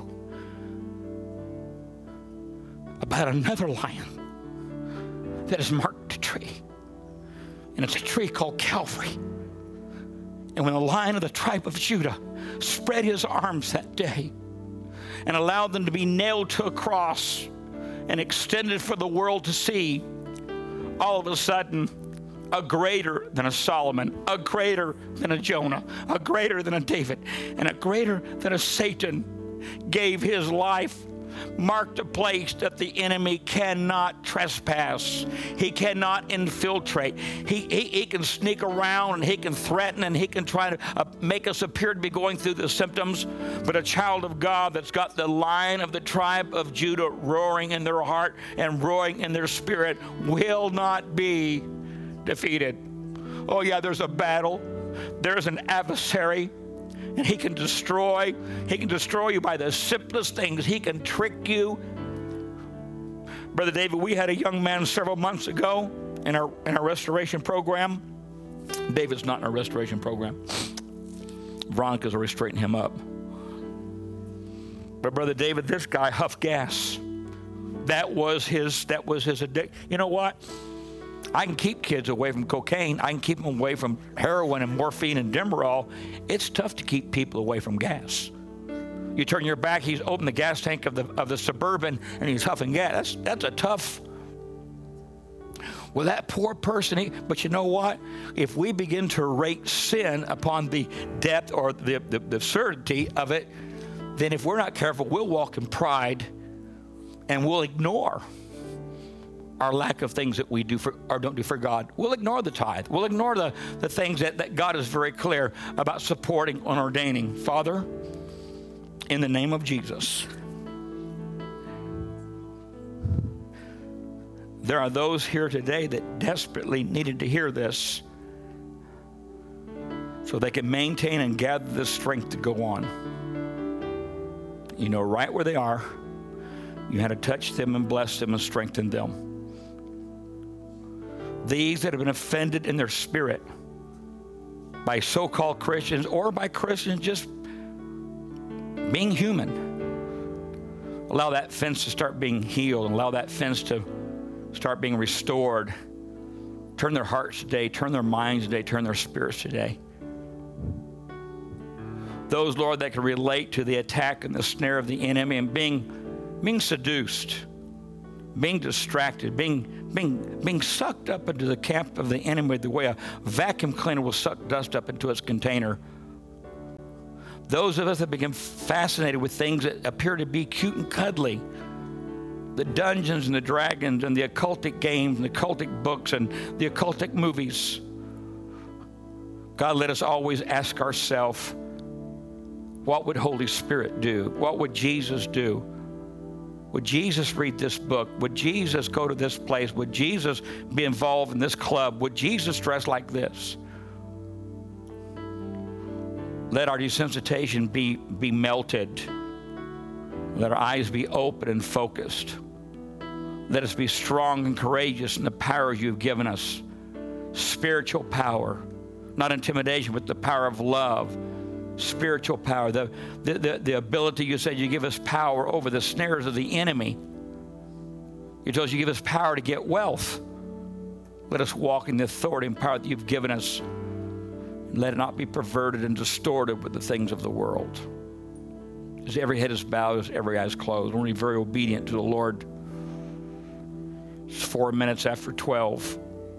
about another lion that has marked a tree. And it's a tree called Calvary. And when the Lion of the tribe of Judah spread his arms that day and allowed them to be nailed to a cross and extended for the world to see, all of a sudden, a greater than a Solomon, a greater than a Jonah, a greater than a David, and a greater than a Satan gave his life, marked a place that the enemy cannot trespass. He cannot infiltrate. He can sneak around, and he can threaten, and he can try to make us appear to be going through the symptoms. But a child of God that's got the Lion of the tribe of Judah roaring in their heart and roaring in their spirit will not be defeated. Oh yeah, there's a battle. There's an adversary. And he can destroy you by the simplest things. He can trick you. Brother David, we had a young man several months ago in our restoration program. David's not in our restoration program. Veronica's already straightened him up. But Brother David, this guy huffed gas. That was his addiction. You know what? I can keep kids away from cocaine. I can keep them away from heroin and morphine and Demerol. It's tough to keep people away from gas. You turn your back, he's opened the gas tank of the Suburban and he's huffing gas. That's a tough. Well, that poor person, but you know what? If we begin to rate sin upon the depth or the absurdity of it, then if we're not careful, we'll walk in pride and we'll ignore our lack of things that we do for or don't do for God. We'll ignore the tithe. We'll ignore the things that God is very clear about supporting and ordaining. Father, in the name of Jesus, there are those here today that desperately needed to hear this so they can maintain and gather the strength to go on. You know right where they are. You had to touch them and bless them and strengthen them. These that have been offended in their spirit by so-called Christians or by Christians just being human. Allow that fence to start being healed. Allow that fence to start being restored. Turn their hearts today. Turn their minds today. Turn their spirits today. Those, Lord, that can relate to the attack and the snare of the enemy and being seduced, being distracted, being sucked up into the camp of the enemy the way a vacuum cleaner will suck dust up into its container. Those of us that become fascinated with things that appear to be cute and cuddly the Dungeons and the Dragons and the occultic games and the occultic books and the occultic movies. God, let us always ask ourselves, what would Holy Spirit do? What would Jesus do? Would Jesus read this book? Would Jesus go to this place? Would Jesus be involved in this club? Would Jesus dress like this? Let our desensitization be melted. Let our eyes be open and focused. Let us be strong and courageous in the powers you've given us. Spiritual power, not intimidation, but the power of love. Spiritual power, the ability, you said you give us power over the snares of the enemy. You told us you give us power to get wealth. Let us walk in the authority and power that you've given us. Let it not be perverted and distorted with the things of the world. As every head is bowed, as every eye is closed, we're very obedient to the Lord. It's 4 minutes after 12.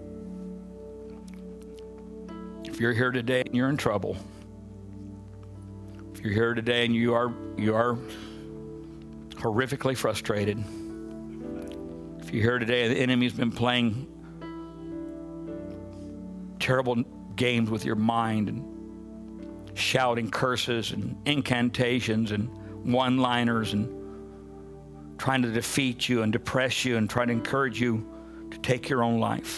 If you're here today and you're in trouble, if you're here today and you are horrifically frustrated, if you're here today and the enemy's been playing terrible games with your mind and shouting curses and incantations and one-liners and trying to defeat you and depress you and trying to encourage you to take your own life.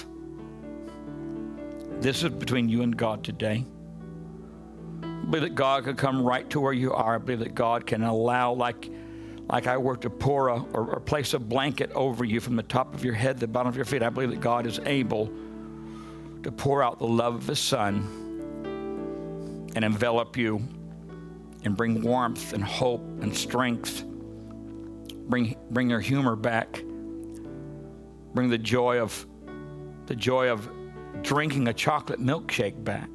This is between you and God today. I believe that God can come right to where you are. I believe that God can allow, like I were to pour or place a blanket over you from the top of your head to the bottom of your feet. I believe that God is able to pour out the love of His Son and envelop you and bring warmth and hope and strength. Bring your humor back. Bring the joy of drinking a chocolate milkshake back.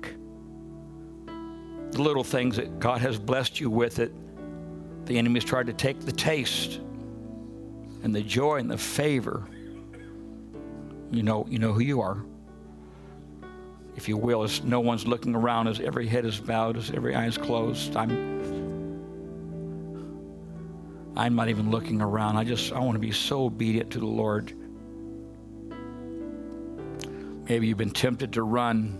The little things that God has blessed you with, it the enemy has tried to take the taste and the joy and the favor. You know who you are. If you will, as no one's looking around, as every head is bowed, as every eye is closed, I'm not even looking around. I want to be so obedient to the Lord. Maybe you've been tempted to run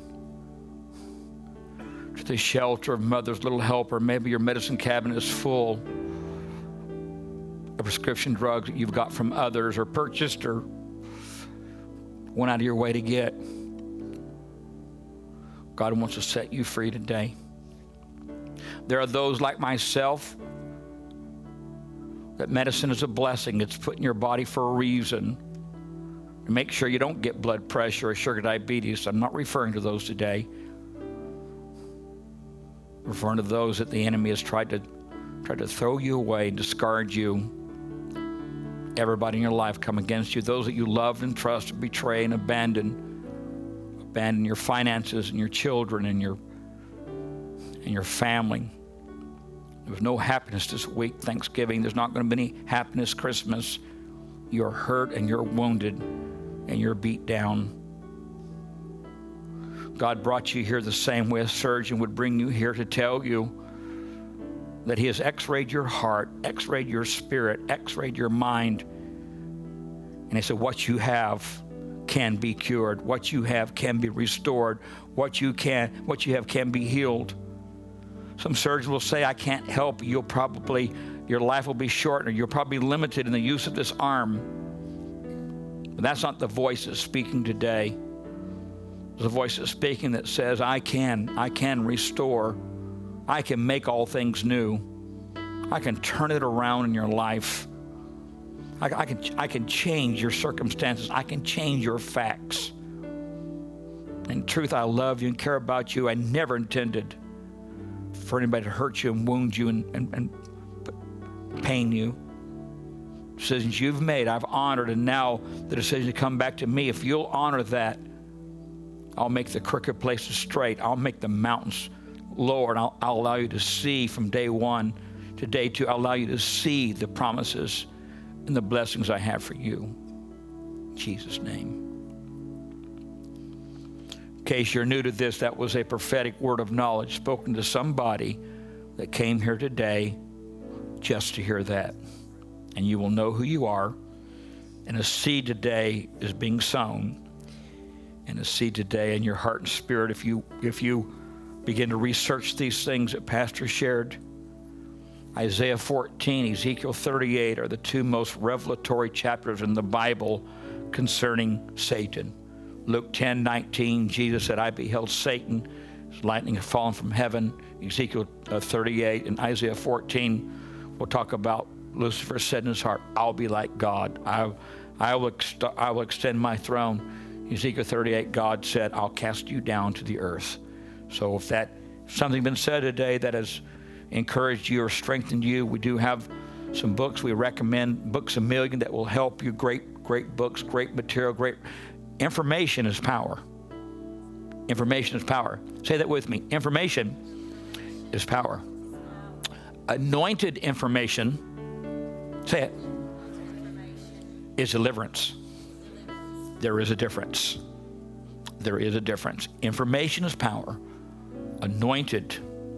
to the shelter of Mother's Little Helper. Maybe your medicine cabinet is full of prescription drugs that you've got from others or purchased or went out of your way to get. God wants to set you free today. There are those like myself that medicine is a blessing. It's put in your body for a reason. To make sure you don't get blood pressure or sugar diabetes. I'm not referring to those today. I'm referring to those that the enemy has tried to throw you away, discard you. Everybody in your life come against you. Those that you loved and trusted, betray and abandon your finances and your children and your family. There was no happiness this week, Thanksgiving. There's not going to be any happiness Christmas. You're hurt and you're wounded and you're beat down. God brought you here the same way a surgeon would bring you here to tell you that He has x-rayed your heart, x-rayed your spirit, x-rayed your mind. And He said, what you have can be cured. What you have can be restored. What you have can be healed. Some surgeons will say, I can't help you. Your life will be shortened, or you'll probably be limited in the use of this arm. But that's not the voice that's speaking today. There's a voice that's speaking that says, I can restore. I can make all things new. I can turn it around in your life. I can change your circumstances. I can change your facts. In truth, I love you and care about you. I never intended for anybody to hurt you and wound you and pain you. Decisions you've made, I've honored, and now the decision to come back to me. If you'll honor that, I'll make the crooked places straight. I'll make the mountains lower, and I'll allow you to see from day one to day two. I'll allow you to see the promises and the blessings I have for you. In Jesus' name. In case you're new to this, that was a prophetic word of knowledge spoken to somebody that came here today just to hear that. And you will know who you are. And a seed today is being sown. And a seed today in your heart and spirit, if you begin to research these things that Pastor shared, Isaiah 14, Ezekiel 38 are the two most revelatory chapters in the Bible concerning Satan. Luke 10:19, Jesus said, I beheld Satan as lightning had fallen from heaven. Ezekiel 38 and Isaiah 14 will talk about Lucifer said in his heart, I'll be like God. I will extend my throne. Ezekiel 38, God said, I'll cast you down to the earth. So if something been said today that has encouraged you or strengthened you, we do have some books. We recommend Books A Million that will help you. Great books, great material, great information is power. Information is power. Say that with me. Information is power. Anointed information, say it, is deliverance. There is a difference. There is a difference. Information is power. Anointed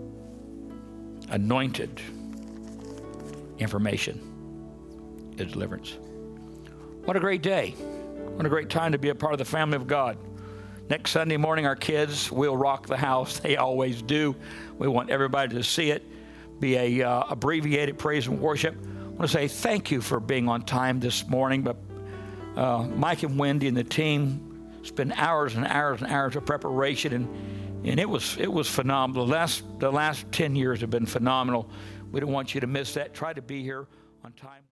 information is deliverance. What a great day. What a great time to be a part of the family of God. Next Sunday morning, our kids will rock the house. They always do. We want everybody to see it. Be a abbreviated praise and worship. I want to say thank you for being on time this morning. But Mike and Wendy and the team spent hours and hours and hours of preparation, and it was phenomenal. The last 10 years have been phenomenal. We don't want you to miss that. Try to be here on time.